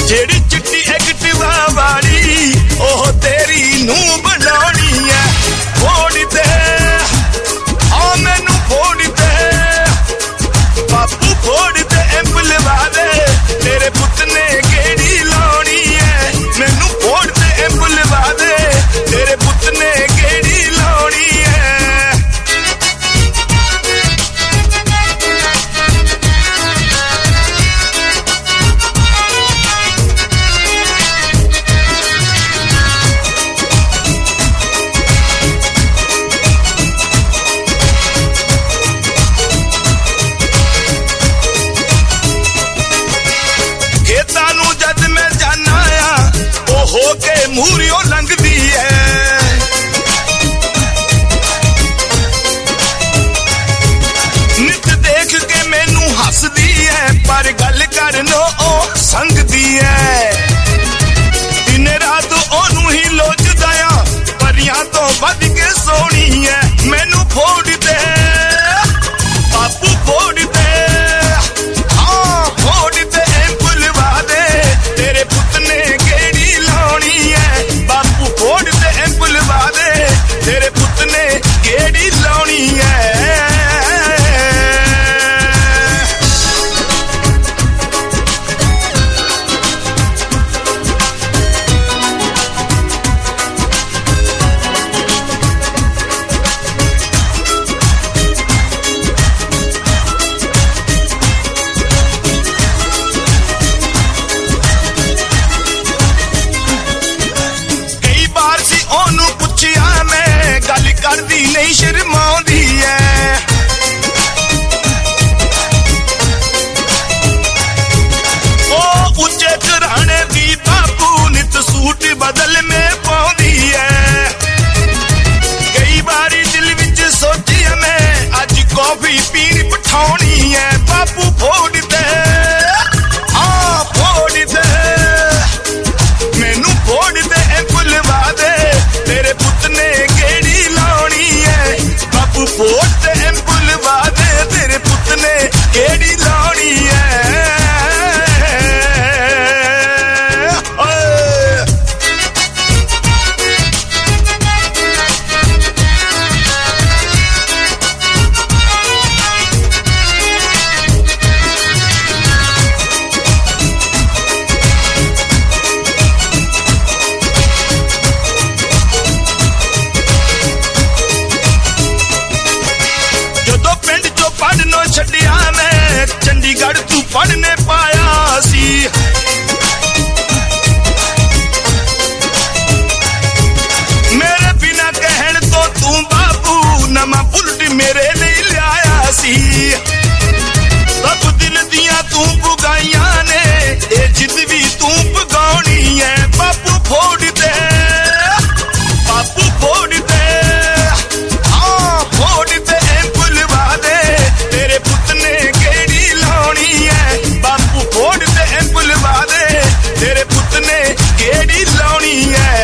जेड़ी चिट्टी एक्टिवा वाली ओह तेरी नू बनानी है फोड़ दे हाँ मैनू फोड़ दे बापू फोड़ दे एंबल वाले तेरे पुत ने गेड़ी लानी है मैनू फोड़ दे एंबल वाले तेरे पुत ने गेड़ी लानी है हो के मूरियों लंघदी है नित देख के मैनू हसदी है पर गल करनो ओ संगदी है दिन रात ओनू ही लोचदा आ परियां तो वध के सोनी है मैनू फोड़ दे बापू फोड़ दे हाँ फोड़ दे एंबल वादे तेरे पुत ने बापू फोड़ दे एंबल वादे तेरे पुत ने गेड़ी लानी है करदी नहीं शर्माउंदी है ओ उच्चे घराने दी बापू नित सूट बदल में पाउंदी है कई बारी दिल विच सोची मैं अज कॉफी पीन पठाउणी है बापू फोड़ दे हाँ फोड़ दे मैनू फोड़ दे एंबल वादे तेरे पुत ने गेड़ी बापू फोड़ दे एंबल वादे तेरे पुत ने गेड़ी लानी है छड़िया मैं चंडीगढ़ तू पढ़ने पाया सी मेरे बिना कहन तो तू बाबू नमा बुलट मेरे लिए लिया सी सब दिल दिया तू पुगाइया ने ये जिद भी तू पुगानी है बापू फोड़ दे बापू फोड़ दे हाँ फोड़ दे एंबल वादे तेरे पुत ने गेड़ी लानी है बापू फोड़ दे एंबल वादे तेरे पुत ने गेड़ी लानी है